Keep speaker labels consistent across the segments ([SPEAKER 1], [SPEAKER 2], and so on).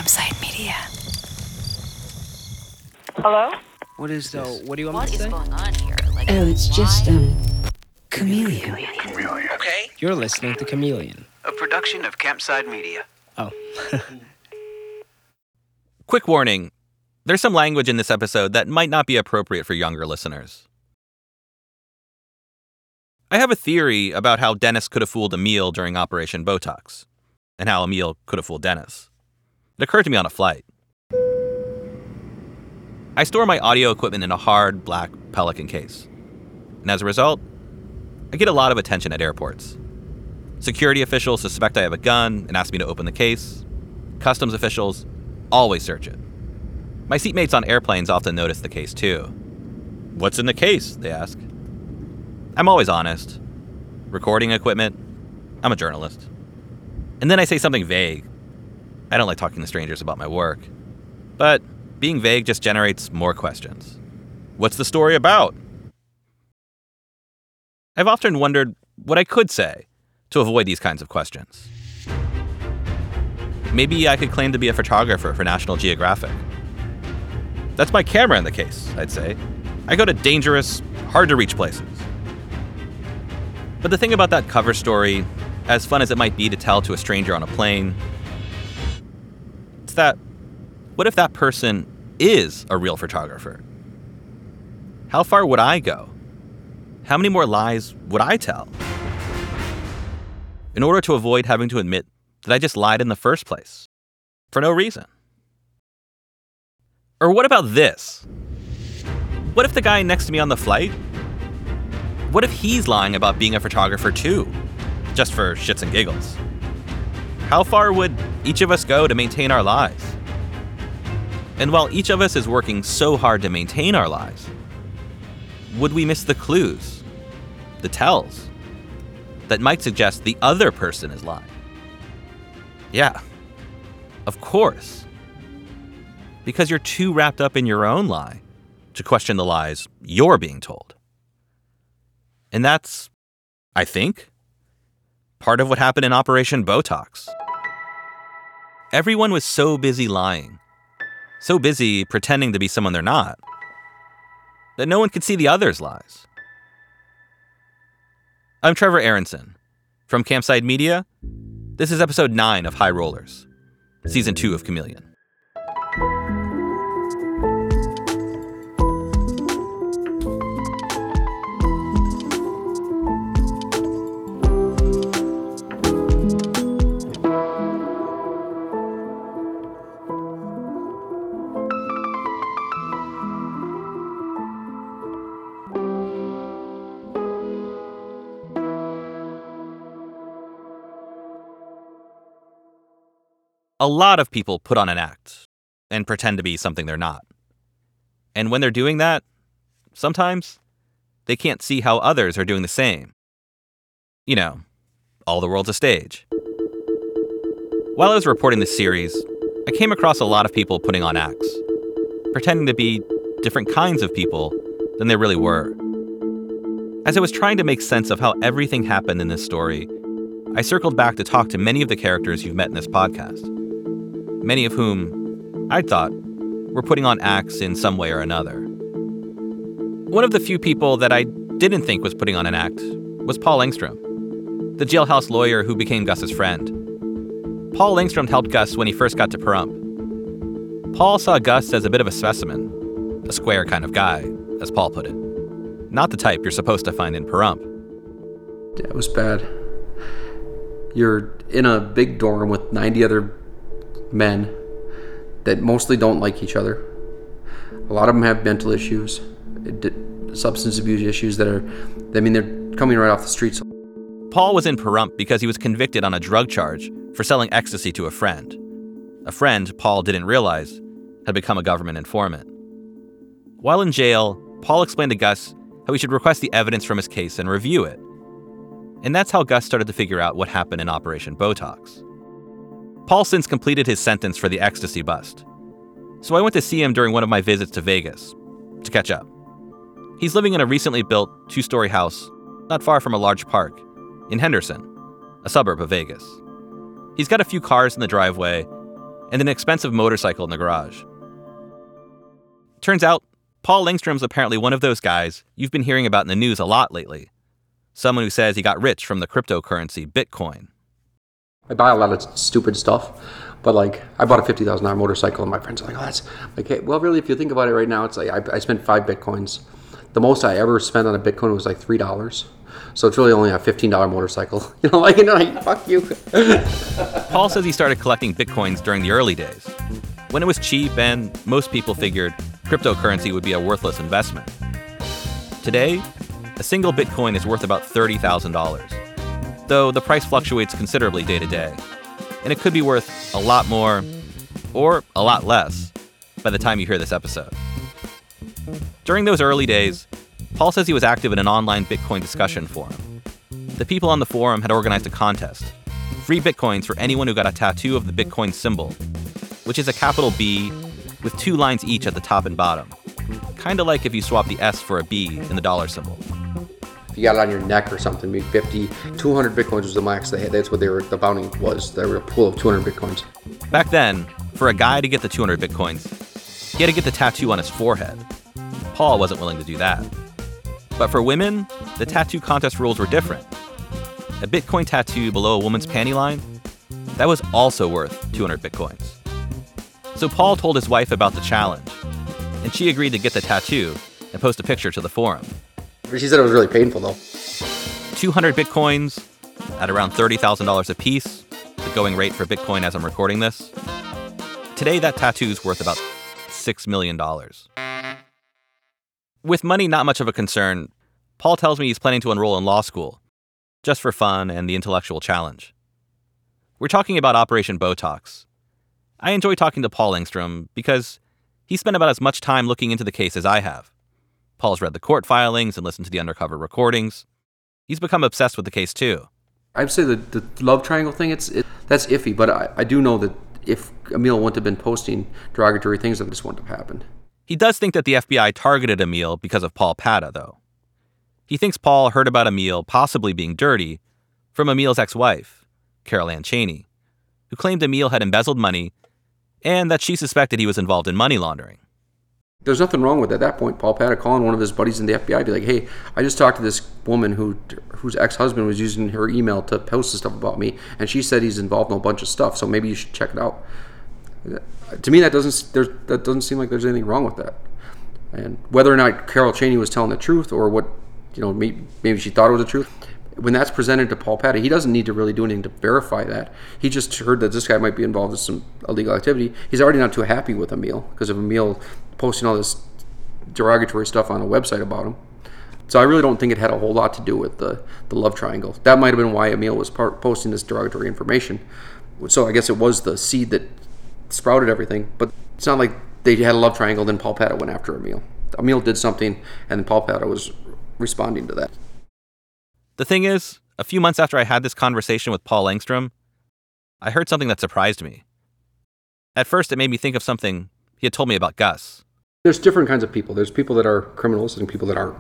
[SPEAKER 1] Campside Media.
[SPEAKER 2] Hello?
[SPEAKER 3] What do you want me to say?
[SPEAKER 1] What is going on here?
[SPEAKER 4] It's just,
[SPEAKER 1] Chameleon.
[SPEAKER 3] Okay. You're listening to Chameleon.
[SPEAKER 5] A production of Campside Media.
[SPEAKER 3] Oh.
[SPEAKER 6] Quick warning, there's some language in this episode that might not be appropriate for younger listeners. I have a theory about how Dennis could have fooled Emil during Operation Botox, and how Emil could have fooled Dennis. It occurred to me on a flight. I store my audio equipment in a hard, black Pelican case. And as a result, I get a lot of attention at airports. Security officials suspect I have a gun and ask me to open the case. Customs officials always search it. My seatmates on airplanes often notice the case too. "What's in the case?" they ask. I'm always honest. Recording equipment. I'm a journalist. And then I say something vague. I don't like talking to strangers about my work. But being vague just generates more questions. What's the story about? I've often wondered what I could say to avoid these kinds of questions. Maybe I could claim to be a photographer for National Geographic. "That's my camera in the case," I'd say. "I go to dangerous, hard-to-reach places." But the thing about that cover story, as fun as it might be to tell to a stranger on a plane, it's that, what if that person is a real photographer? How far would I go? How many more lies would I tell? In order to avoid having to admit that I just lied in the first place, for no reason. Or what about this? What if the guy next to me on the flight, what if he's lying about being a photographer too, just for shits and giggles? How far would each of us go to maintain our lies? And while each of us is working so hard to maintain our lies, would we miss the clues, the tells, that might suggest the other person is lying? Yeah, of course. Because you're too wrapped up in your own lie to question the lies you're being told. And that's, I think, part of what happened in Operation Botox. Everyone was so busy lying, so busy pretending to be someone they're not, that no one could see the other's lies. I'm Trevor Aronson. From Campside Media, this is episode 9 of High Rollers, season 2 of Chameleon. A lot of people put on an act and pretend to be something they're not. And when they're doing that, sometimes they can't see how others are doing the same. You know, all the world's a stage. While I was reporting this series, I came across a lot of people putting on acts, pretending to be different kinds of people than they really were. As I was trying to make sense of how everything happened in this story, I circled back to talk to many of the characters you've met in this podcast. Many of whom I thought were putting on acts in some way or another. One of the few people that I didn't think was putting on an act was Paul Engstrom, the jailhouse lawyer who became Gus's friend. Paul Engstrom helped Gus when he first got to Pahrump. Paul saw Gus as a bit of a specimen, a square kind of guy, as Paul put it. Not the type you're supposed to find in Pahrump.
[SPEAKER 7] Yeah, it was bad. You're in a big dorm with 90 other men that mostly don't like each other. A lot of them have mental issues, substance abuse issues they're coming right off the streets.
[SPEAKER 6] Paul was in Pahrump because he was convicted on a drug charge for selling ecstasy to a friend. A friend Paul didn't realize had become a government informant. While in jail, Paul explained to Gus how he should request the evidence from his case and review it. And that's how Gus started to figure out what happened in Operation Botox. Paul since completed his sentence for the ecstasy bust. So I went to see him during one of my visits to Vegas to catch up. He's living in a recently built 2-story house not far from a large park in Henderson, a suburb of Vegas. He's got a few cars in the driveway, and an expensive motorcycle in the garage. Turns out, Paul Engstrom's apparently one of those guys you've been hearing about in the news a lot lately. Someone who says he got rich from the cryptocurrency Bitcoin.
[SPEAKER 7] I buy a lot of stupid stuff, but like I bought a $50,000 motorcycle, and my friends are like, "Oh, that's like, hey, well, really, if you think about it right now, it's like I spent 5 Bitcoins. The most I ever spent on a Bitcoin was like $3. So it's really only a $15 motorcycle. Like, fuck you."
[SPEAKER 6] Paul says he started collecting Bitcoins during the early days, when it was cheap and most people figured cryptocurrency would be a worthless investment. Today, a single Bitcoin is worth about $30,000, though the price fluctuates considerably day to day, and it could be worth a lot more or a lot less by the time you hear this episode. During those early days, Paul says he was active in an online Bitcoin discussion forum. The people on the forum had organized a contest, free Bitcoins for anyone who got a tattoo of the Bitcoin symbol, which is a capital B with 2 lines each at the top and bottom, kind of like if you swap the S for a B in the dollar symbol.
[SPEAKER 7] If you got it on your neck or something, maybe 50, 200 Bitcoins was the max they had. That's what the bounty was. They were a pool of 200 Bitcoins.
[SPEAKER 6] Back then, for a guy to get the 200 Bitcoins, he had to get the tattoo on his forehead. Paul wasn't willing to do that. But for women, the tattoo contest rules were different. A Bitcoin tattoo below a woman's panty line, that was also worth 200 Bitcoins. So Paul told his wife about the challenge, and she agreed to get the tattoo and post a picture to the forum.
[SPEAKER 7] She said it was really painful, though.
[SPEAKER 6] 200 Bitcoins at around $30,000 a piece, the going rate for Bitcoin as I'm recording this. Today, that tattoo's worth about $6 million. With money not much of a concern, Paul tells me he's planning to enroll in law school, just for fun and the intellectual challenge. We're talking about Operation Botox. I enjoy talking to Paul Engstrom because he spent about as much time looking into the case as I have. Paul's read the court filings and listened to the undercover recordings. He's become obsessed with the case too.
[SPEAKER 7] I'd say the love triangle thing, that's iffy, but I do know that if Emil wouldn't have been posting derogatory things, then this wouldn't have happened.
[SPEAKER 6] He does think that the FBI targeted Emil because of Paul Pata, though. He thinks Paul heard about Emil possibly being dirty from Emil's ex-wife, Carol Ann Chaney, who claimed Emil had embezzled money and that she suspected he was involved in money laundering.
[SPEAKER 7] There's nothing wrong with, at that point, Paul Pata calling one of his buddies in the FBI, be like, "Hey, I just talked to this woman whose ex-husband was using her email to post stuff about me, and she said he's involved in a bunch of stuff, so maybe you should check it out." To me, that doesn't seem like there's anything wrong with that. And whether or not Carol Chaney was telling the truth, or what, maybe she thought it was the truth, when that's presented to Paul Pata, he doesn't need to really do anything to verify that. He just heard that this guy might be involved in some illegal activity. He's already not too happy with Emil because of Emil posting all this derogatory stuff on a website about him. So I really don't think it had a whole lot to do with the love triangle. That might have been why Emil was posting this derogatory information. So I guess it was the seed that sprouted everything. But it's not like they had a love triangle, then Paul Pata went after Emil. Emil did something, and then Paul Pata was responding to that.
[SPEAKER 6] The thing is, a few months after I had this conversation with Paul Engstrom, I heard something that surprised me. At first, it made me think of something he had told me about Gus.
[SPEAKER 7] There's different kinds of people. There's people that are criminals and people that aren't.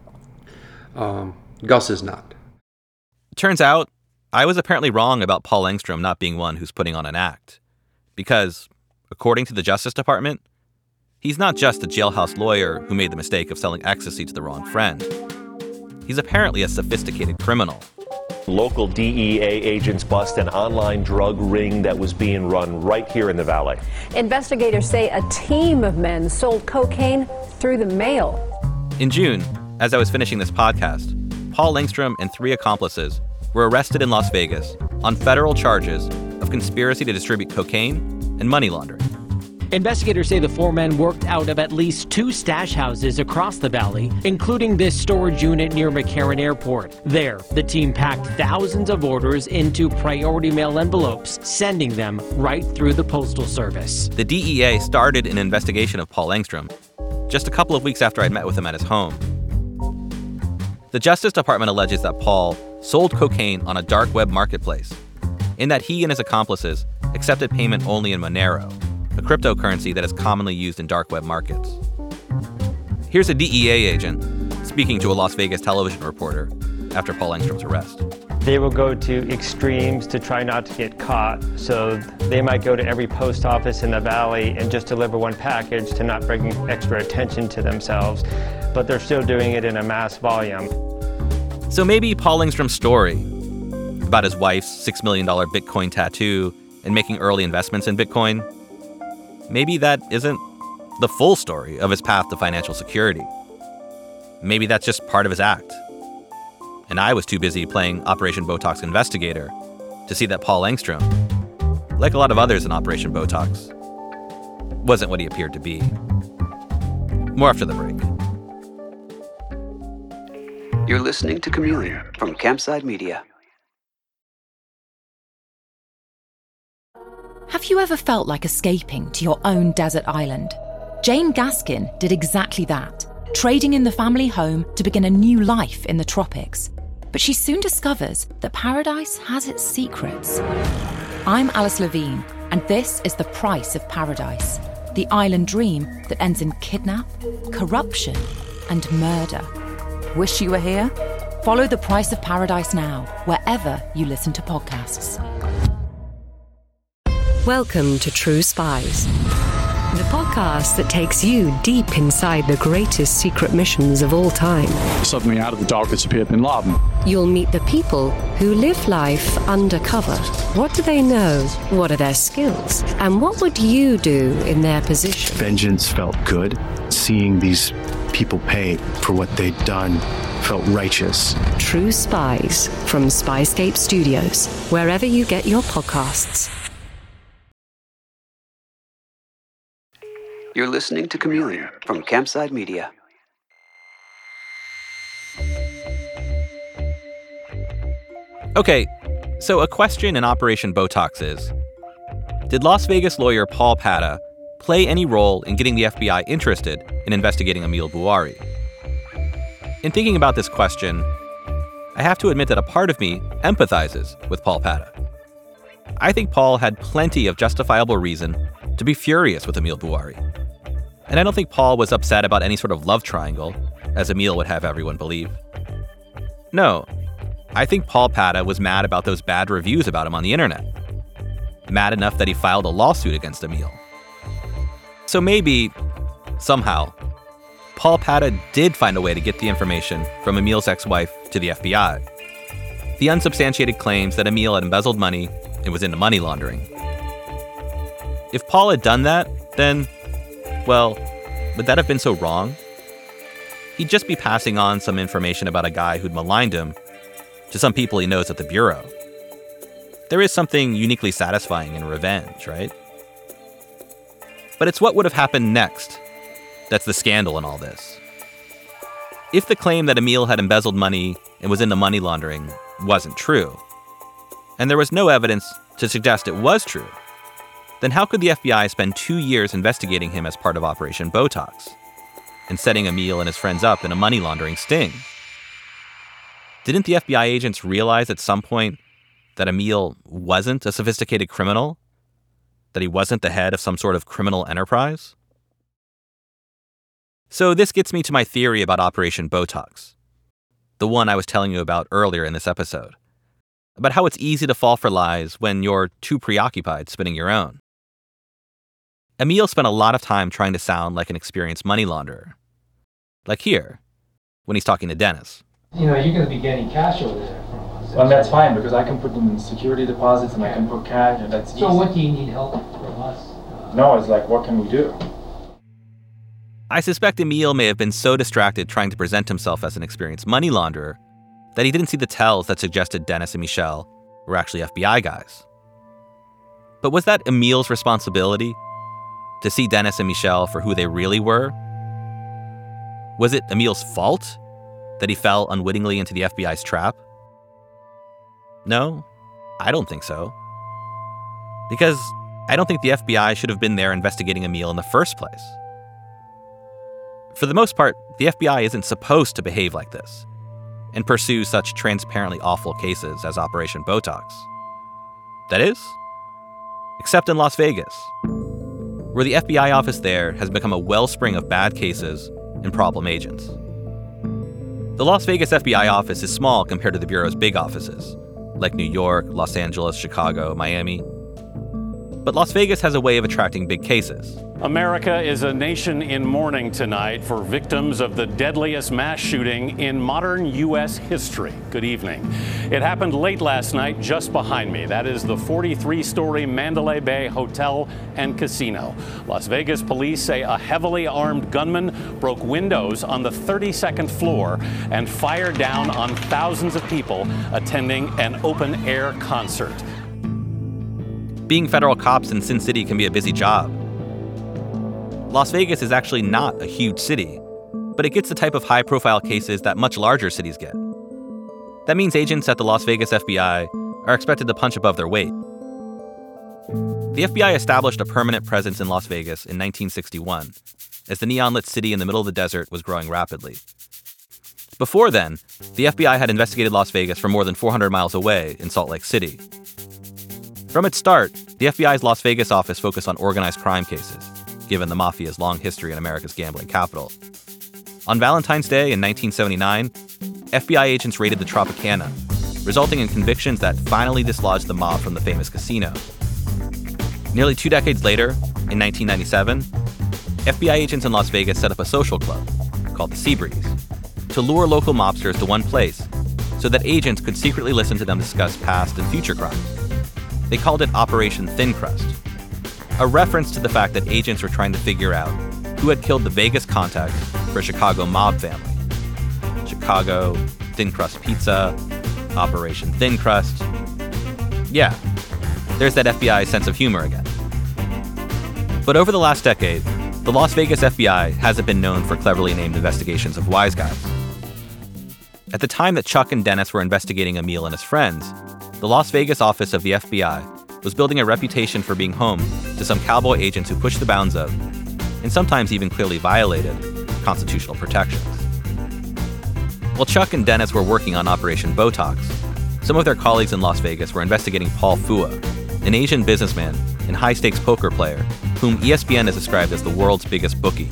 [SPEAKER 7] Gus is not.
[SPEAKER 6] It turns out, I was apparently wrong about Paul Engstrom not being one who's putting on an act. Because, according to the Justice Department, he's not just a jailhouse lawyer who made the mistake of selling ecstasy to the wrong friend. He's apparently a sophisticated criminal.
[SPEAKER 2] Local DEA agents bust an online drug ring that was being run right here in the Valley.
[SPEAKER 4] Investigators say a team of men sold cocaine through the mail.
[SPEAKER 6] In June, as I was finishing this podcast, Paul Engstrom and 3 accomplices were arrested in Las Vegas on federal charges of conspiracy to distribute cocaine and money laundering.
[SPEAKER 8] Investigators say the 4 men worked out of at least 2 stash houses across the valley, including this storage unit near McCarran Airport. There, the team packed thousands of orders into priority mail envelopes, sending them right through the Postal Service.
[SPEAKER 6] The DEA started an investigation of Paul Engstrom just a couple of weeks after I'd met with him at his home. The Justice Department alleges that Paul sold cocaine on a dark web marketplace, in that he and his accomplices accepted payment only in Monero, a cryptocurrency that is commonly used in dark web markets. Here's a DEA agent speaking to a Las Vegas television reporter after Paul Engstrom's arrest.
[SPEAKER 9] they will go to extremes to try not to get caught. So they might go to every post office in the valley and just deliver one package to not bring extra attention to themselves, but they're still doing it in a mass volume.
[SPEAKER 6] So maybe Paul Engstrom's story about his wife's $6 million Bitcoin tattoo and making early investments in Bitcoin, maybe that isn't the full story of his path to financial security. Maybe that's just part of his act. And I was too busy playing Operation Botox investigator to see that Paul Engstrom, like a lot of others in Operation Botox, wasn't what he appeared to be. More after the break.
[SPEAKER 5] You're listening to Chameleon from Campside Media.
[SPEAKER 10] Have you ever felt like escaping to your own desert island? Jane Gaskin did exactly that, trading in the family home to begin a new life in the tropics. But she soon discovers that paradise has its secrets. I'm Alice Levine, and this is The Price of Paradise, the island dream that ends in kidnap, corruption, and murder. Wish you were here? Follow The Price of Paradise now, wherever you listen to podcasts.
[SPEAKER 1] Welcome to True Spies, the podcast that takes you deep inside the greatest secret missions of all time.
[SPEAKER 11] Suddenly, out of the darkness appeared Bin Laden.
[SPEAKER 1] You'll meet the people who live life undercover. What do they know? What are their skills? And what would you do in their position?
[SPEAKER 12] Vengeance felt good. Seeing these people pay for what they'd done felt righteous.
[SPEAKER 1] True Spies from Spyscape Studios, wherever you get your podcasts.
[SPEAKER 5] You're listening to Chameleon from Campside Media.
[SPEAKER 6] Okay, so a question in Operation Botox is, did Las Vegas lawyer Paul Pata play any role in getting the FBI interested in investigating Emil Bouari? In thinking about this question, I have to admit that a part of me empathizes with Paul Pata. I think Paul had plenty of justifiable reason to be furious with Emil Bouari. And I don't think Paul was upset about any sort of love triangle, as Emil would have everyone believe. No, I think Paul Pata was mad about those bad reviews about him on the internet. Mad enough that he filed a lawsuit against Emil. So maybe, somehow, Paul Pata did find a way to get the information from Emil's ex-wife to the FBI. The unsubstantiated claims that Emil had embezzled money and was into money laundering. If Paul had done that, then, well, would that have been so wrong? He'd just be passing on some information about a guy who'd maligned him to some people he knows at the Bureau. There is something uniquely satisfying in revenge, right? But it's what would have happened next that's the scandal in all this. If the claim that Emil had embezzled money and was into money laundering wasn't true, and there was no evidence to suggest it was true, then how could the FBI spend 2 years investigating him as part of Operation Botox and setting Emil and his friends up in a money laundering sting? Didn't the FBI agents realize at some point that Emil wasn't a sophisticated criminal? That he wasn't the head of some sort of criminal enterprise? So this gets me to my theory about Operation Botox, the one I was telling you about earlier in this episode, about how it's easy to fall for lies when you're too preoccupied spinning your own. Emil spent a lot of time trying to sound like an experienced money launderer. Like here, when he's talking to Dennis.
[SPEAKER 13] You know, you're going to be getting cash over there from us.
[SPEAKER 14] Well, that's fine, because I can put them in security deposits and I can put cash, and that's easy.
[SPEAKER 13] So what do you need help from us?
[SPEAKER 14] No, it's like, what can we do?
[SPEAKER 6] I suspect Emil may have been so distracted trying to present himself as an experienced money launderer that he didn't see the tells that suggested Dennis and Michelle were actually FBI guys. But was that Emil's responsibility to see Dennis and Michelle for who they really were? Was it Emil's fault that he fell unwittingly into the FBI's trap? No, I don't think so. Because I don't think the FBI should have been there investigating Emil in the first place. For the most part, the FBI isn't supposed to behave like this and pursue such transparently awful cases as Operation Botox. That is, except in Las Vegas, where the FBI office there has become a wellspring of bad cases and problem agents. The Las Vegas FBI office is small compared to the Bureau's big offices, like New York, Los Angeles, Chicago, Miami. But Las Vegas has a way of attracting big cases.
[SPEAKER 15] America is a nation in mourning tonight for victims of the deadliest mass shooting in modern U.S. history. Good evening. It happened late last night just behind me. That is the 43-story Mandalay Bay Hotel and Casino. Las Vegas police say a heavily armed gunman broke windows on the 32nd floor and fired down on thousands of people attending an open-air concert.
[SPEAKER 6] Being federal cops in Sin City can be a busy job. Las Vegas is actually not a huge city, but it gets the type of high-profile cases that much larger cities get. That means agents at the Las Vegas FBI are expected to punch above their weight. The FBI established a permanent presence in Las Vegas in 1961, as the neon-lit city in the middle of the desert was growing rapidly. Before then, the FBI had investigated Las Vegas from more than 400 miles away in Salt Lake City. From its start, the FBI's Las Vegas office focused on organized crime cases, given the mafia's long history in America's gambling capital. On Valentine's Day in 1979, FBI agents raided the Tropicana, resulting in convictions that finally dislodged the mob from the famous casino. Nearly 2 decades later, in 1997, FBI agents in Las Vegas set up a social club, called the Seabreeze, to lure local mobsters to one place so that agents could secretly listen to them discuss past and future crimes. They called it Operation Thin Crust, a reference to the fact that agents were trying to figure out who had killed the Vegas contact for a Chicago mob family. Chicago, Thin Crust Pizza, Operation Thin Crust. Yeah, there's that FBI sense of humor again. But over the last decade, the Las Vegas FBI hasn't been known for cleverly named investigations of wise guys. At the time that Chuck and Dennis were investigating Emil and his friends, the Las Vegas office of the FBI was building a reputation for being home to some cowboy agents who pushed the bounds of, and sometimes even clearly violated, constitutional protections. While Chuck and Dennis were working on Operation Botox, some of their colleagues in Las Vegas were investigating Paul Fua, an Asian businessman and high-stakes poker player whom ESPN has described as the world's biggest bookie.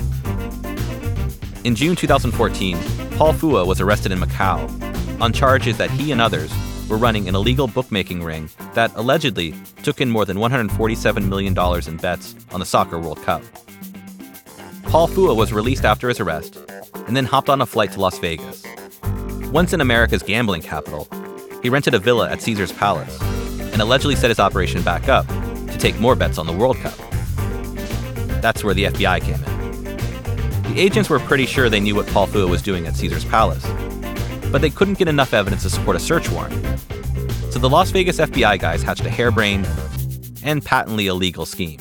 [SPEAKER 6] In June 2014, Paul Fua was arrested in Macau on charges that he and others were running an illegal bookmaking ring that allegedly took in more than $147 million in bets on the Soccer World Cup. Paul Fua was released after his arrest and then hopped on a flight to Las Vegas. Once in America's gambling capital, he rented a villa at Caesars Palace and allegedly set his operation back up to take more bets on the World Cup. That's where the FBI came in. The agents were pretty sure they knew what Paul Fua was doing at Caesars Palace, but they couldn't get enough evidence to support a search warrant. So the Las Vegas FBI guys hatched a harebrained and patently illegal scheme.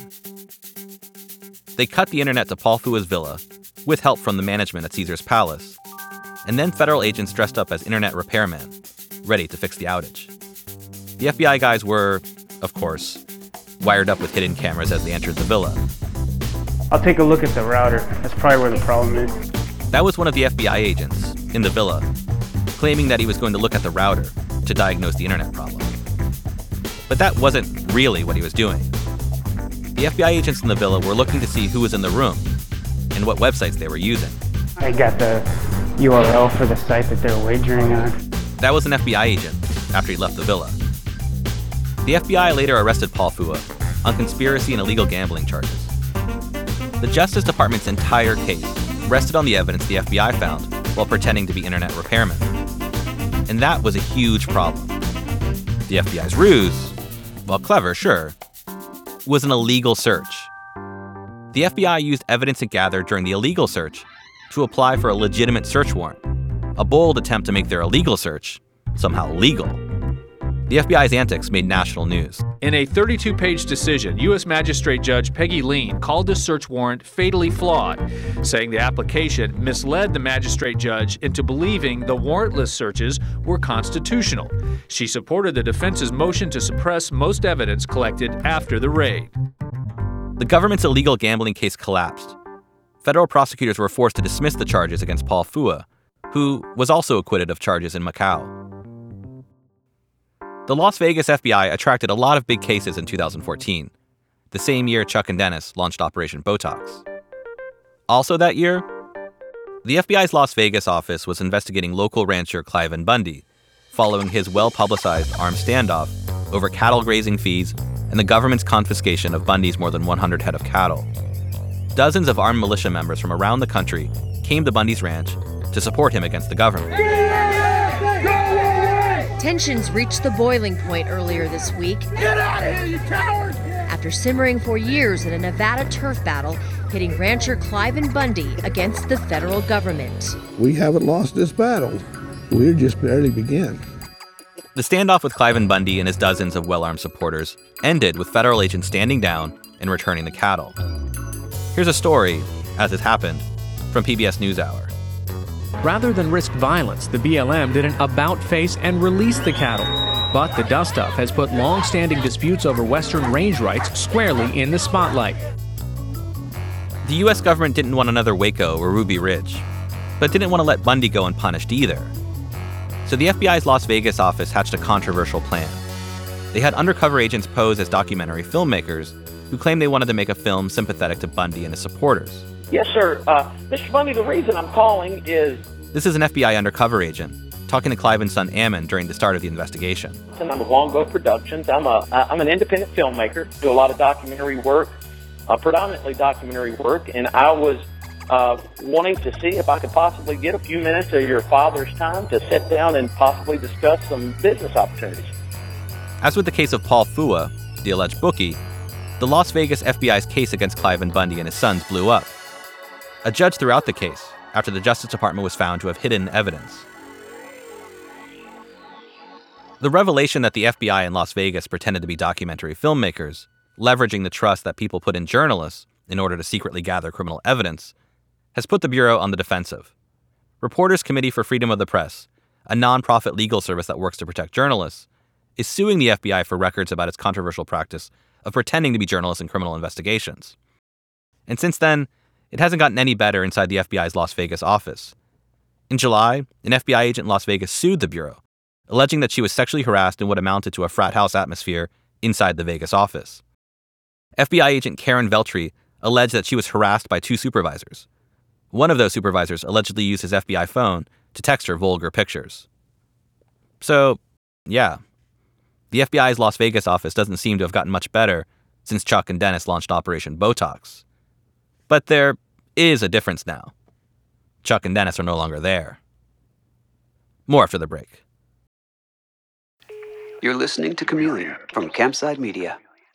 [SPEAKER 6] They cut the internet to Paul Fua's villa, with help from the management at Caesars Palace, and then federal agents dressed up as internet repairmen, ready to fix the outage. The FBI guys were, of course, wired up with hidden cameras as they entered the villa.
[SPEAKER 16] I'll take a look at the router. That's probably where the problem is.
[SPEAKER 6] That was one of the FBI agents, in the villa, claiming that he was going to look at the router to diagnose the internet problem. But that wasn't really what he was doing. The FBI agents in the villa were looking to see who was in the room and what websites they were using.
[SPEAKER 16] I got the URL for the site that they're wagering on.
[SPEAKER 6] That was an FBI agent after he left the villa. The FBI later arrested Paul Fua on conspiracy and illegal gambling charges. The Justice Department's entire case rested on the evidence the FBI found while pretending to be internet repairmen. And that was a huge problem. The FBI's ruse, while clever, sure, was an illegal search. The FBI used evidence it gathered during the illegal search to apply for a legitimate search warrant, a bold attempt to make their illegal search somehow legal. The FBI's antics made national news.
[SPEAKER 17] In a 32-page decision, U.S. Magistrate Judge Peggy Lean called the search warrant fatally flawed, saying the application misled the magistrate judge into believing the warrantless searches were constitutional. She supported the defense's motion to suppress most evidence collected after the raid.
[SPEAKER 6] The government's illegal gambling case collapsed. Federal prosecutors were forced to dismiss the charges against Paul Fua, who was also acquitted of charges in Macau. The Las Vegas FBI attracted a lot of big cases in 2014, the same year Chuck and Dennis launched Operation Botox. Also that year, the FBI's Las Vegas office was investigating local rancher Cliven Bundy following his well-publicized armed standoff over cattle grazing fees and the government's confiscation of Bundy's more than 100 head of cattle. Dozens of armed militia members from around the country came to Bundy's ranch to support him against the government.
[SPEAKER 18] Tensions reached the boiling point earlier this week.
[SPEAKER 19] Get out of here, you cowards!
[SPEAKER 18] After simmering for years in a Nevada turf battle, pitting rancher Cliven Bundy against the federal government.
[SPEAKER 20] We haven't lost this battle. We're just barely beginning.
[SPEAKER 6] The standoff with Cliven Bundy and his dozens of well-armed supporters ended with federal agents standing down and returning the cattle. Here's a story, as it happened, from PBS NewsHour.
[SPEAKER 8] Rather than risk violence, the BLM did an about-face and released the cattle. But the dust-up has put long-standing disputes over Western range rights squarely in the spotlight.
[SPEAKER 6] The U.S. government didn't want another Waco or Ruby Ridge, but didn't want to let Bundy go unpunished either. So the FBI's Las Vegas office hatched a controversial plan. They had undercover agents pose as documentary filmmakers who claimed they wanted to make a film sympathetic to Bundy and his supporters.
[SPEAKER 21] Yes, sir. Mr. Bundy, the reason I'm calling is...
[SPEAKER 6] This is an FBI undercover agent talking to Cliven's son Ammon during the start of the investigation.
[SPEAKER 21] I'm with Longbow Productions. I'm an independent filmmaker, do a lot of documentary work, predominantly documentary work, and I was wanting to see if I could possibly get a few minutes of your father's time to sit down and possibly discuss some business opportunities.
[SPEAKER 6] As with the case of Paul Fua, the alleged bookie, the Las Vegas FBI's case against Cliven Bundy and his sons blew up. A judge threw out the case after the Justice Department was found to have hidden evidence. The revelation that the FBI in Las Vegas pretended to be documentary filmmakers, leveraging the trust that people put in journalists in order to secretly gather criminal evidence, has put the Bureau on the defensive. Reporters Committee for Freedom of the Press, a nonprofit legal service that works to protect journalists, is suing the FBI for records about its controversial practice of pretending to be journalists in criminal investigations. And since then, it hasn't gotten any better inside the FBI's Las Vegas office. In July, an FBI agent in Las Vegas sued the Bureau, alleging that she was sexually harassed in what amounted to a frat house atmosphere inside the Vegas office. FBI agent Karen Veltri alleged that she was harassed by two supervisors. One of those supervisors allegedly used his FBI phone to text her vulgar pictures. So, yeah, the FBI's Las Vegas office doesn't seem to have gotten much better since Chuck and Dennis launched Operation Botox. But there is a difference now. Chuck and Dennis are no longer there. More after the break.
[SPEAKER 5] You're listening to Chameleon from Campside Media.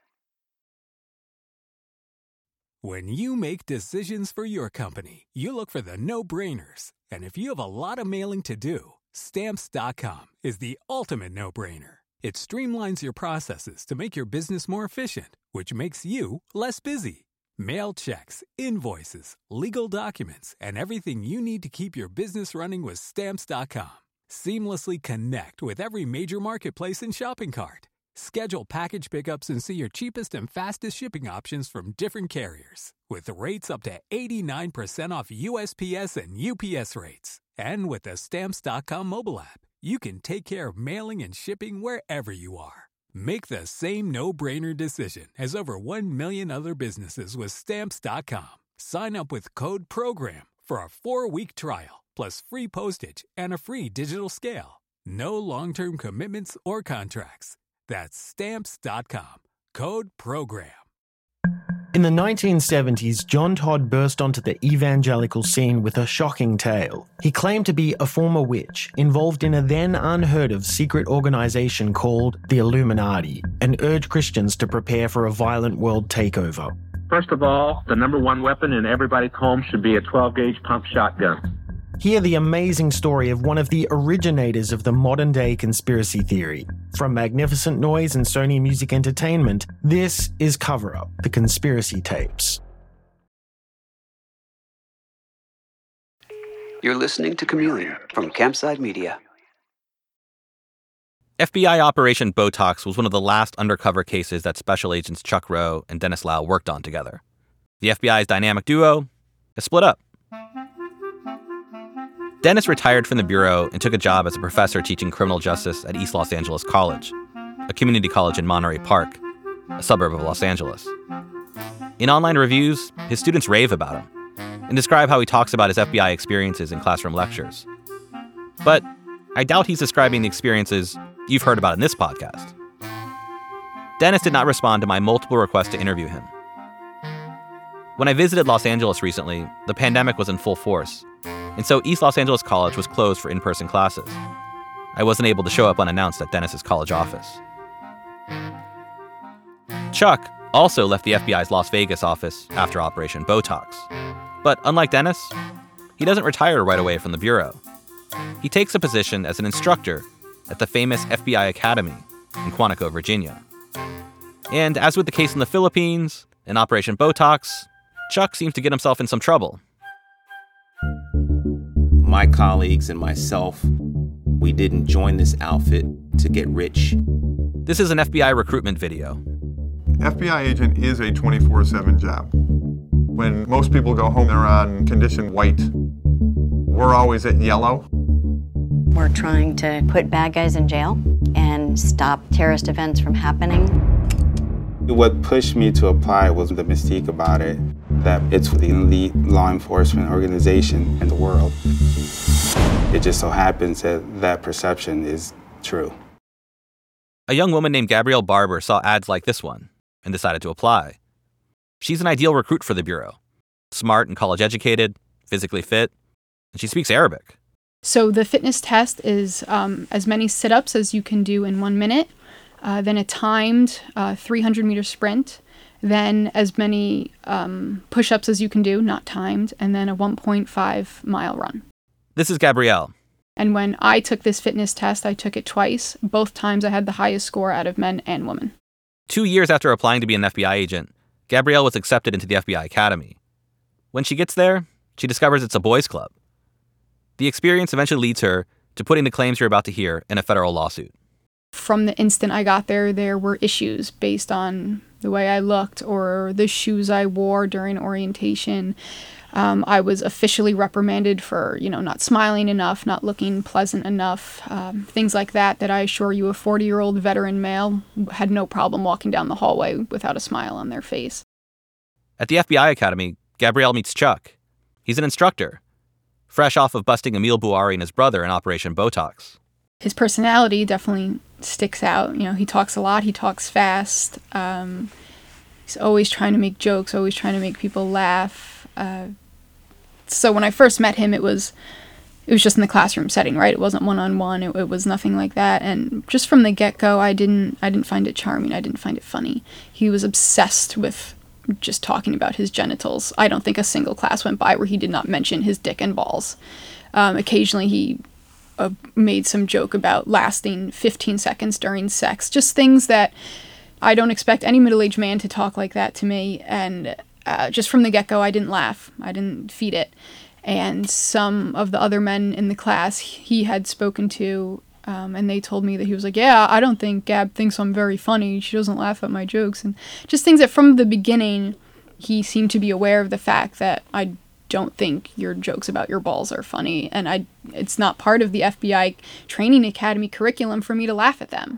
[SPEAKER 22] When you make decisions for your company, you look for the no-brainers. And if you have a lot of mailing to do, Stamps.com is the ultimate no-brainer. It streamlines your processes to make your business more efficient, which makes you less busy. Mail checks, invoices, legal documents, and everything you need to keep your business running with Stamps.com. Seamlessly connect with every major marketplace and shopping cart. Schedule package pickups and see your cheapest and fastest shipping options from different carriers, with rates up to 89% off USPS and UPS rates. And with the Stamps.com mobile app, you can take care of mailing and shipping wherever you are. Make the same no-brainer decision as over 1 million other businesses with Stamps.com. Sign up with code PROGRAM for a 4-week trial, plus free postage and a free digital scale. No long-term commitments or contracts. That's Stamps.com. Code PROGRAM.
[SPEAKER 23] In the 1970s, John Todd burst onto the evangelical scene with a shocking tale. He claimed to be a former witch involved in a then unheard-of secret organization called the Illuminati and urged Christians to prepare for a violent world takeover.
[SPEAKER 24] First of all, the number one weapon in everybody's home should be a 12-gauge pump shotgun.
[SPEAKER 23] Hear the amazing story of one of the originators of the modern-day conspiracy theory. From Magnificent Noise and Sony Music Entertainment, this is Cover Up, the Conspiracy Tapes.
[SPEAKER 5] You're listening to Chameleon from Campside Media.
[SPEAKER 6] FBI Operation Botox was one of the last undercover cases that Special Agents Chuck Rowe and Dennis Lau worked on together. The FBI's dynamic duo has split up. Dennis retired from the Bureau and took a job as a professor teaching criminal justice at East Los Angeles College, a community college in Monterey Park, a suburb of Los Angeles. In online reviews, his students rave about him and describe how he talks about his FBI experiences in classroom lectures. But I doubt he's describing the experiences you've heard about in this podcast. Dennis did not respond to my multiple requests to interview him. When I visited Los Angeles recently, the pandemic was in full force, and so East Los Angeles College was closed for in-person classes. I wasn't able to show up unannounced at Dennis's college office. Chuck also left the FBI's Las Vegas office after Operation Botox. But unlike Dennis, he doesn't retire right away from the Bureau. He takes a position as an instructor at the famous FBI Academy in Quantico, Virginia. And as with the case in the Philippines and Operation Botox, Chuck seems to get himself in some trouble.
[SPEAKER 2] My colleagues and myself, we didn't join this outfit to get rich.
[SPEAKER 6] This is an FBI recruitment video.
[SPEAKER 3] FBI agent is a 24/7 job. When most people go home, they're on condition white. We're always at yellow.
[SPEAKER 4] We're trying to put bad guys in jail and stop terrorist events from happening.
[SPEAKER 7] What pushed me to apply was the mystique about it, that it's the elite law enforcement organization in the world. It just so happens that that perception is true.
[SPEAKER 6] A young woman named Gabrielle Barber saw ads like this one and decided to apply. She's an ideal recruit for the Bureau. Smart and college-educated, physically fit, and she speaks Arabic.
[SPEAKER 25] So the fitness test is as many sit-ups as you can do in 1 minute, then a timed 300-meter sprint, then as many push-ups as you can do, not timed, and then a 1.5-mile run.
[SPEAKER 6] This is Gabrielle.
[SPEAKER 25] And when I took this fitness test, I took it twice. Both times I had the highest score out of men and women.
[SPEAKER 6] 2 years after applying to be an FBI agent, Gabrielle was accepted into the FBI Academy. When she gets there, she discovers it's a boys' club. The experience eventually leads her to putting the claims you're about to hear in a federal lawsuit.
[SPEAKER 25] From the instant I got there were issues based on the way I looked or the shoes I wore during orientation. I was officially reprimanded for, not smiling enough, not looking pleasant enough, things like that I assure you a 40-year-old veteran male had no problem walking down the hallway without a smile on their face.
[SPEAKER 6] At the FBI Academy, Gabrielle meets Chuck. He's an instructor, fresh off of busting Emil Buari and his brother in Operation Botox.
[SPEAKER 25] His personality definitely sticks out. He talks a lot, he talks fast. He's always trying to make jokes, always trying to make people laugh. So when I first met him, it was just in the classroom setting, right? It wasn't one-on-one. It was nothing like that. And just from the get-go, I didn't find it charming. I didn't find it funny. He was obsessed with just talking about his genitals. I don't think a single class went by where he did not mention his dick and balls. Occasionally, he made some joke about lasting 15 seconds during sex. Just things that I don't expect any middle-aged man to talk like that to me. And just from the get-go, I didn't laugh. I didn't feed it. And some of the other men in the class he had spoken to, and they told me that he was like, yeah, I don't think Gab thinks I'm very funny. She doesn't laugh at my jokes. And just things that from the beginning, he seemed to be aware of the fact that I don't think your jokes about your balls are funny. And it's not part of the FBI Training Academy curriculum for me to laugh at them.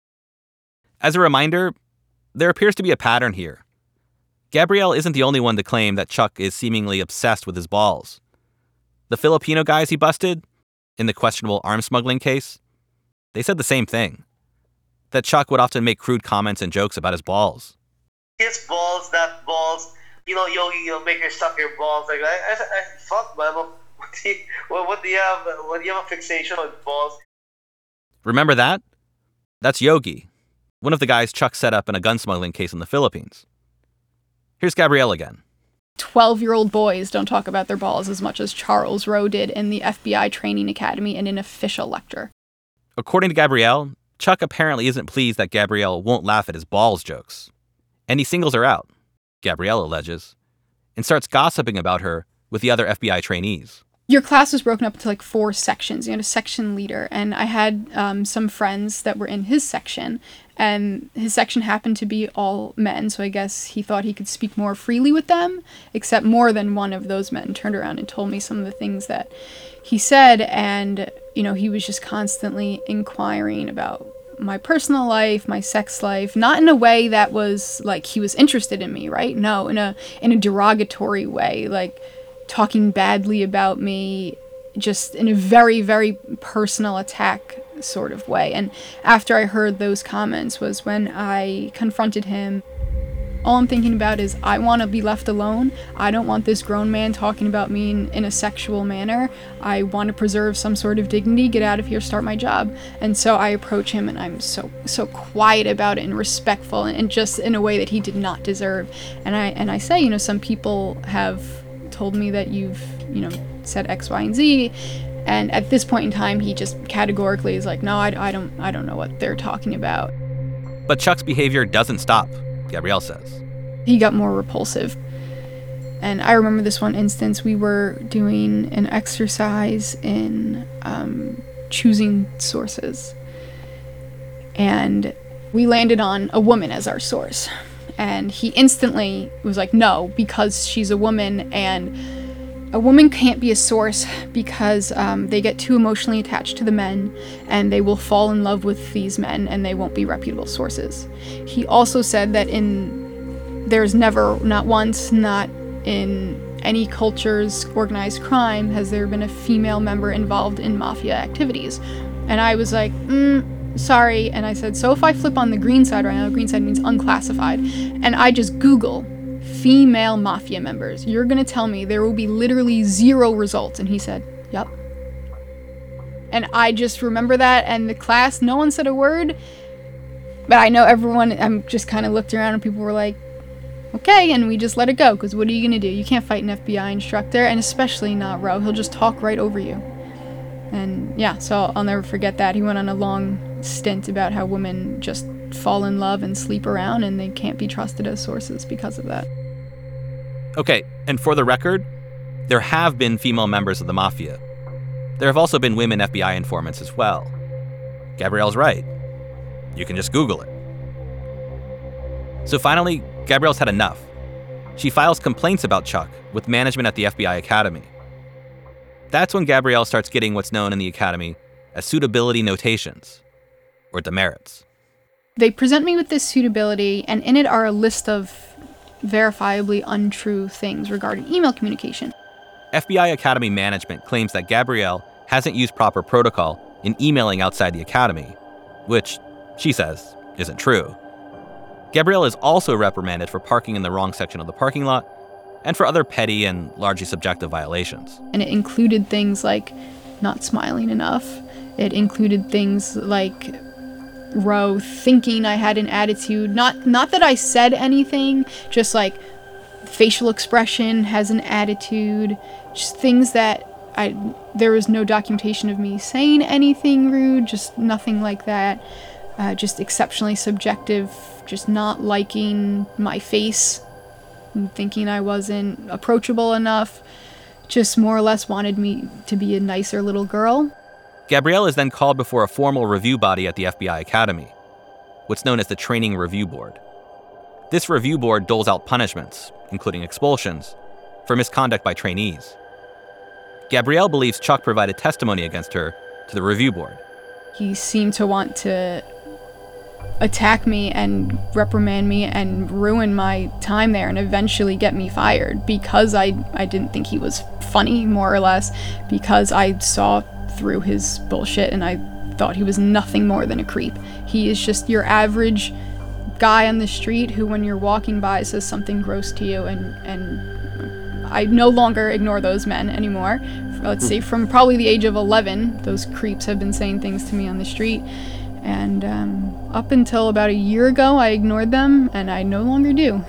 [SPEAKER 6] As a reminder, there appears to be a pattern here. Gabrielle isn't the only one to claim that Chuck is seemingly obsessed with his balls. The Filipino guys he busted, in the questionable arms smuggling case, they said the same thing. That Chuck would often make crude comments and jokes about his balls.
[SPEAKER 26] His balls, that balls, Yogi, you'll make her suck your balls. Like, fuck, man, what do you have? What do you have a fixation with balls?
[SPEAKER 6] Remember that? That's Yogi, one of the guys Chuck set up in a gun smuggling case in the Philippines. Here's Gabrielle again.
[SPEAKER 25] 12-year-old boys don't talk about their balls as much as Charles Rowe did in the FBI Training Academy in an official lecture.
[SPEAKER 6] According to Gabrielle, Chuck apparently isn't pleased that Gabrielle won't laugh at his balls jokes. And he singles her out, Gabrielle alleges, and starts gossiping about her with the other FBI trainees.
[SPEAKER 25] Your class was broken up into 4 sections. You had a section leader, and I had some friends that were in his section, and his section happened to be all men, so I guess he thought he could speak more freely with them, except more than one of those men turned around and told me some of the things that he said, and, he was just constantly inquiring about my personal life, my sex life, not in a way that was like he was interested in me, right? No, in a derogatory way, like talking badly about me, just in a very, very personal attack sort of way. And after I heard those comments was when I confronted him. All I'm thinking about is I want to be left alone. I don't want this grown man talking about me in a sexual manner. I want to preserve some sort of dignity, get out of here, start my job. And so I approach him, and I'm so quiet about it and respectful, and just in a way that he did not deserve. And I say, you know, some people have told me that you've, you know, said X, Y, and Z. And at this point in time, he just categorically is like, no, I don't know what they're talking about.
[SPEAKER 6] But Chuck's behavior doesn't stop, Gabrielle says.
[SPEAKER 25] He got more repulsive. And I remember this one instance, we were doing an exercise in choosing sources. And we landed on a woman as our source. And he instantly was like, no, because she's a woman, and a woman can't be a source because they get too emotionally attached to the men, and they will fall in love with these men, and they won't be reputable sources. He also said that there's never, not once, not in any culture's organized crime, has there been a female member involved in mafia activities. And I was like, sorry. And I said, so if I flip on the green side right now, green side means unclassified, and I just Google female mafia members, you're gonna tell me there will be literally 0 results? And he said, yep. And I just remember that, and the class, no one said a word, but I know everyone, I'm just kind of looked around and people were like, okay, and we just let it go, because what are you gonna do? You can't fight an FBI instructor, and especially not Roe. He'll just talk right over you. And yeah, so I'll never forget that. He went on a long stint about how women just fall in love and sleep around, and they can't be trusted as sources because of that.
[SPEAKER 6] Okay, and for the record, there have been female members of the mafia. There have also been women FBI informants as well. Gabrielle's right. You can just Google it. So finally, Gabrielle's had enough. She files complaints about Chuck with management at the FBI Academy. That's when Gabrielle starts getting what's known in the Academy as suitability notations, or demerits.
[SPEAKER 25] They present me with this suitability, and in it are a list of verifiably untrue things regarding email communication.
[SPEAKER 6] FBI Academy management claims that Gabrielle hasn't used proper protocol in emailing outside the Academy, which, she says, isn't true. Gabrielle is also reprimanded for parking in the wrong section of the parking lot, and for other petty and largely subjective violations.
[SPEAKER 25] And it included things like not smiling enough. It included things like Roe thinking I had an attitude. Not that I said anything, just like facial expression has an attitude. Just things that there was no documentation of me saying anything rude, just nothing like that. Just exceptionally subjective, just not liking my face, and thinking I wasn't approachable enough, just more or less wanted me to be a nicer little girl.
[SPEAKER 6] Gabrielle is then called before a formal review body at the FBI Academy, what's known as the Training Review Board. This review board doles out punishments, including expulsions, for misconduct by trainees. Gabrielle believes Chuck provided testimony against her to the review board.
[SPEAKER 25] He seemed to want to attack me and reprimand me and ruin my time there and eventually get me fired because I didn't think he was funny, more or less, because I saw through his bullshit and I thought he was nothing more than a creep. He is just your average guy on the street who, when you're walking by, says something gross to you, and I no longer ignore those men anymore. Let's say from probably the age of 11, those creeps have been saying things to me on the street. And up until about a year ago, I ignored them, and I no longer do.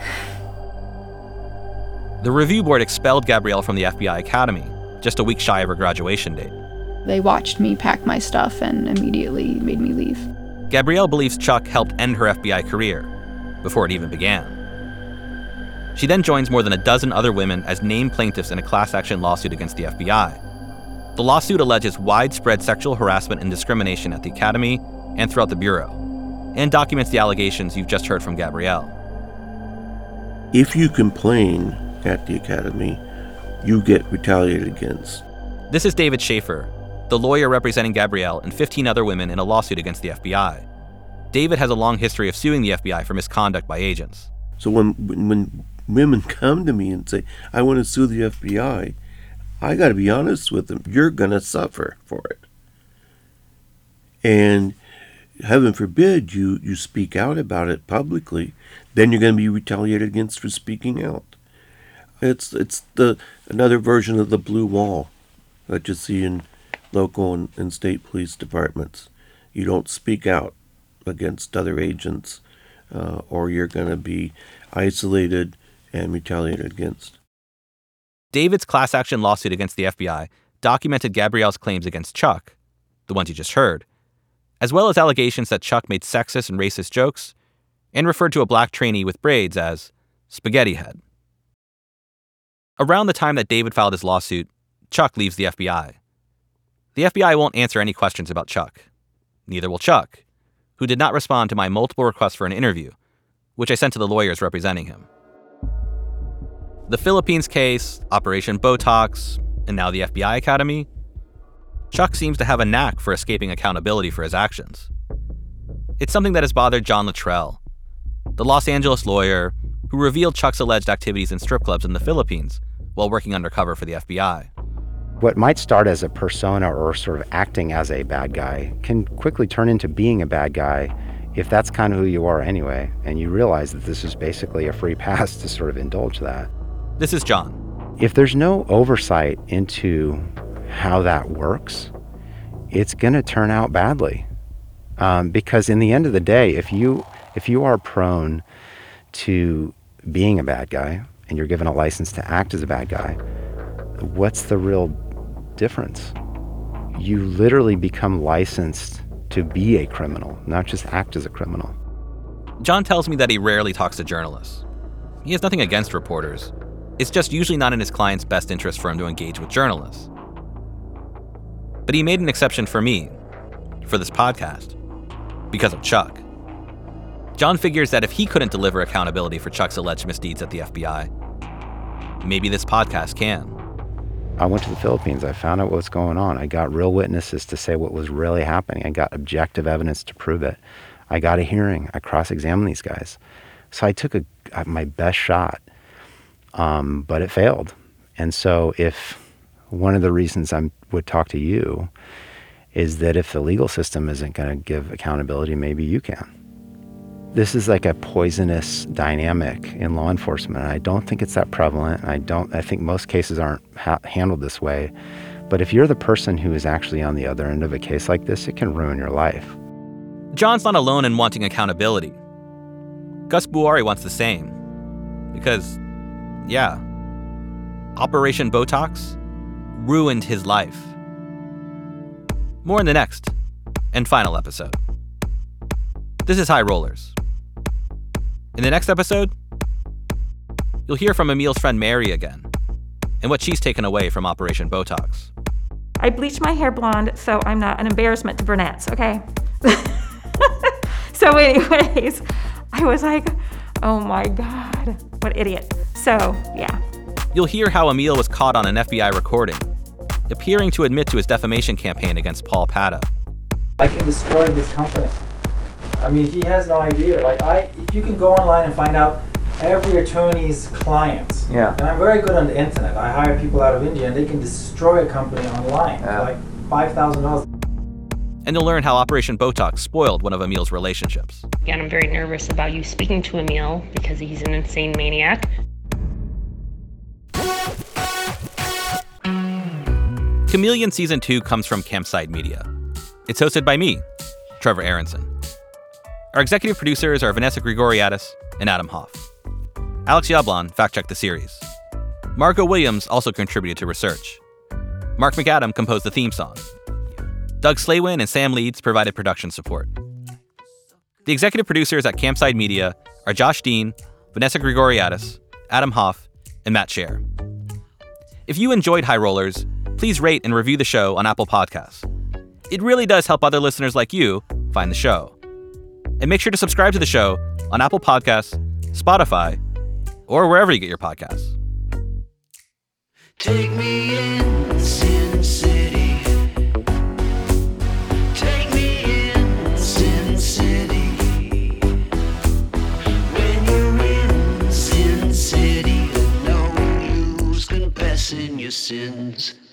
[SPEAKER 6] The review board expelled Gabrielle from the FBI Academy, just a week shy of her graduation date.
[SPEAKER 25] They watched me pack my stuff and immediately made me leave.
[SPEAKER 6] Gabrielle believes Chuck helped end her FBI career, before it even began. She then joins more than a dozen other women as named plaintiffs in a class action lawsuit against the FBI. The lawsuit alleges widespread sexual harassment and discrimination at the Academy and throughout the Bureau, and documents the allegations you've just heard from Gabrielle.
[SPEAKER 20] If you complain at the Academy, you get retaliated against.
[SPEAKER 6] This is David Schaefer, the lawyer representing Gabrielle and 15 other women in a lawsuit against the FBI. David has a long history of suing the FBI for misconduct by agents.
[SPEAKER 20] So when women come to me and say, I want to sue the FBI, I got to be honest with them. You're going to suffer for it. And heaven forbid you speak out about it publicly, then you're going to be retaliated against for speaking out. It's another version of the blue wall that you see in local and state police departments. You don't speak out against other agents, or you're going to be isolated and retaliated against.
[SPEAKER 6] David's class action lawsuit against the FBI documented Gabrielle's claims against Chuck, the ones you just heard, as well as allegations that Chuck made sexist and racist jokes and referred to a black trainee with braids as Spaghetti Head. Around the time that David filed his lawsuit, Chuck leaves the FBI. The FBI won't answer any questions about Chuck. Neither will Chuck, who did not respond to my multiple requests for an interview, which I sent to the lawyers representing him. The Philippines case, Operation Botox, and now the FBI Academy, Chuck seems to have a knack for escaping accountability for his actions. It's something that has bothered John Luttrell, the Los Angeles lawyer who revealed Chuck's alleged activities in strip clubs in the Philippines while working undercover for the FBI.
[SPEAKER 1] What might start as a persona or sort of acting as a bad guy can quickly turn into being a bad guy if that's kind of who you are anyway, and you realize that this is basically a free pass to sort of indulge that.
[SPEAKER 6] This is John.
[SPEAKER 1] If there's no oversight into how that works, it's going to turn out badly. Because in the end of the day, if you are prone to being a bad guy and you're given a license to act as a bad guy, what's the real difference? You literally become licensed to be a criminal, not just act as a criminal.
[SPEAKER 6] John tells me that he rarely talks to journalists. He has nothing against reporters. It's just usually not in his client's best interest for him to engage with journalists. But he made an exception for me, for this podcast, because of Chuck. John figures that if he couldn't deliver accountability for Chuck's alleged misdeeds at the FBI, maybe this podcast can.
[SPEAKER 1] I went to the Philippines. I found out what's going on. I got real witnesses to say what was really happening. I got objective evidence to prove it. I got a hearing. I cross-examined these guys. So I took my best shot, but it failed. And so if one of the reasons I would talk to you is that if the legal system isn't going to give accountability, maybe you can. This is like a poisonous dynamic in law enforcement. I don't think it's that prevalent. I think most cases aren't handled this way. But if you're the person who is actually on the other end of a case like this, it can ruin your life.
[SPEAKER 6] John's not alone in wanting accountability. Gus Buari wants the same. Because, yeah, Operation Botox ruined his life. More in the next and final episode. This is High Rollers. In the next episode, you'll hear from Emil's friend Mary again, and what she's taken away from Operation Botox.
[SPEAKER 9] I bleached my hair blonde, so I'm not an embarrassment to brunettes, okay? So anyways, I was like, oh my God, what idiot. So, yeah.
[SPEAKER 6] You'll hear how Emil was caught on an FBI recording, appearing to admit to his defamation campaign against Paul Pata.
[SPEAKER 14] I can destroy this company. I mean, he has no idea. If you can go online and find out every attorney's clients. Yeah. And I'm very good on the internet. I hire people out of India and they can destroy a company online for like $5,000.
[SPEAKER 6] And you'll learn how Operation Botox spoiled one of Emil's relationships.
[SPEAKER 10] Again, I'm very nervous about you speaking to Emil because he's an insane maniac.
[SPEAKER 6] Chameleon Season 2 comes from Campside Media. It's hosted by me, Trevor Aronson. Our executive producers are Vanessa Grigoriadis and Adam Hoff. Alex Yablon fact-checked the series. Margot Williams also contributed to research. Mark McAdam composed the theme song. Doug Slaywin and Sam Leeds provided production support. The executive producers at Campside Media are Josh Dean, Vanessa Grigoriadis, Adam Hoff, and Matt Scher. If you enjoyed High Rollers, please rate and review the show on Apple Podcasts. It really does help other listeners like you find the show. And make sure to subscribe to the show on Apple Podcasts, Spotify, or wherever you get your podcasts.
[SPEAKER 11] Take me in, Sin City. Take me in, Sin City. When you're in Sin City, no use confessing your sin. sins.